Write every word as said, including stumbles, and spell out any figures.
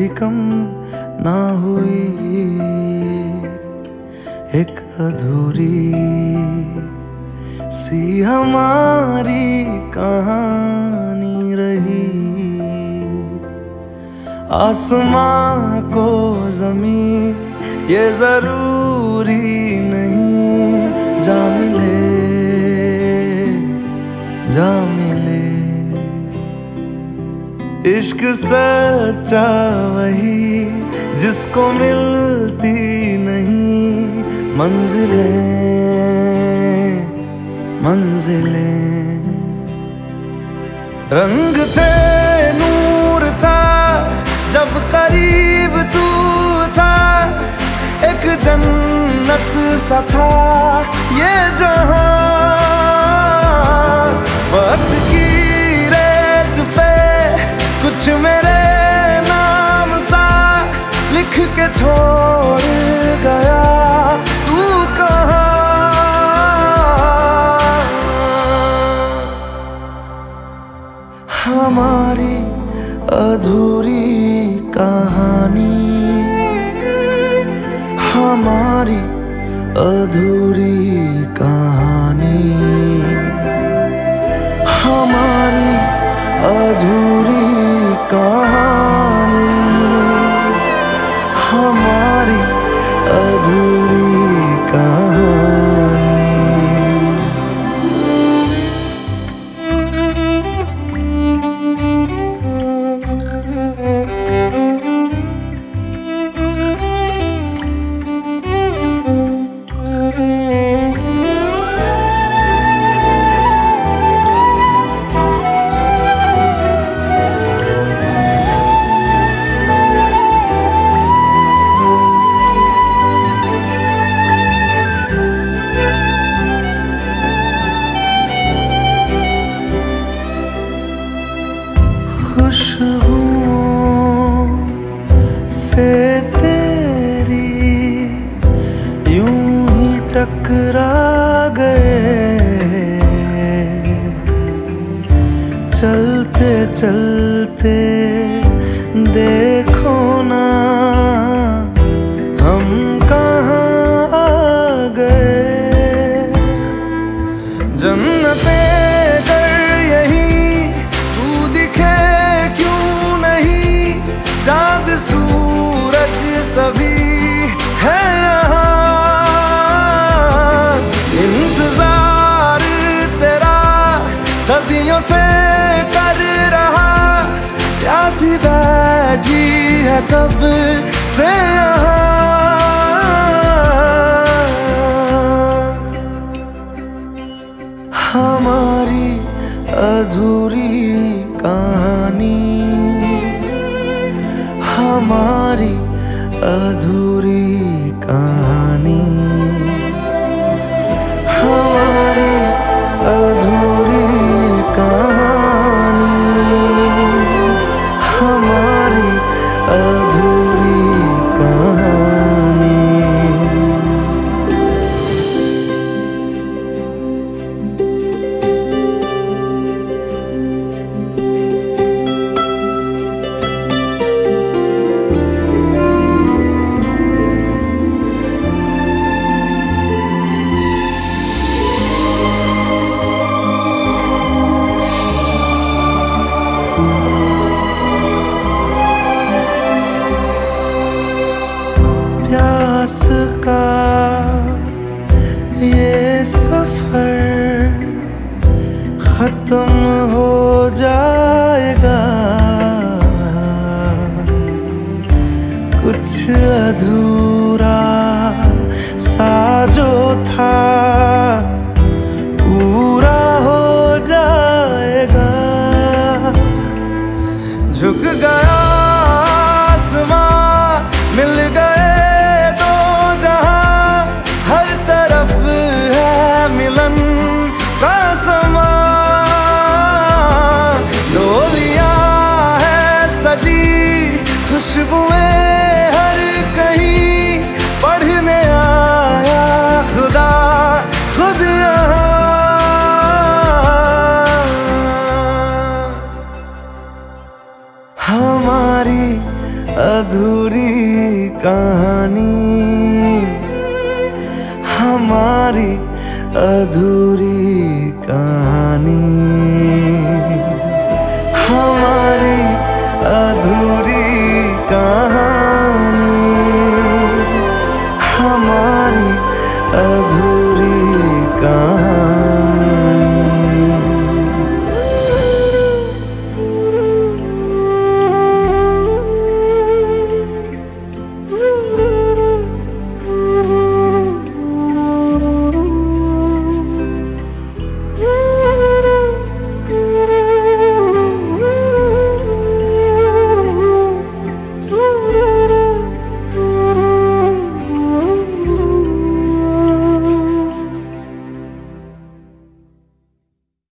भी कम ना हुई, एक अधूरी सी हमारी कहानी रही। आसमां को ज़मीं ये जरूरी नहीं, जा मिले जा मिले। इश्क सच्चा वही जिसको मिलती नहीं मंजिलें मंजिलें। रंग थे नूर था जब करीब तू था, एक जन्नत सा था ये जहां। वक्त की रेत पे कुछ मेरे नाम सा लिख के छोड़ गया, तू कहाँ? हमारी अधूरी कहानी, हमारी अधूरी कहानी, हमारी अधूरी कहानी, हमारी अधूरी कहानी। खुशबुओं से तेरी यूं ही टकरा गए, चलते चलते देखो ना हम कहाँ आ गए। जन्नतें चाँद सूरज सभी है यहाँ, इंतजार तेरा सदियों से कर रहा, प्यासी बैठी है कब से यहाँ। हमारी अधूरी कहानी, हमारी अधूरी कहानी, हमारी अधूरी कहानी, हमारी अधूरी कहानी। प्यास का ये सफर खत्म हो जाएगा, कुछ अधूरा सा जो था पूरा हो जाएगा। झुक गया आसमां, मिल गए दो जहां, हर तरफ है मिलन का समा। डोलियां है सजी, खुशबुएं हर कहीं, पढ़ने आया अधूरी कहानी, हमारी अधूरी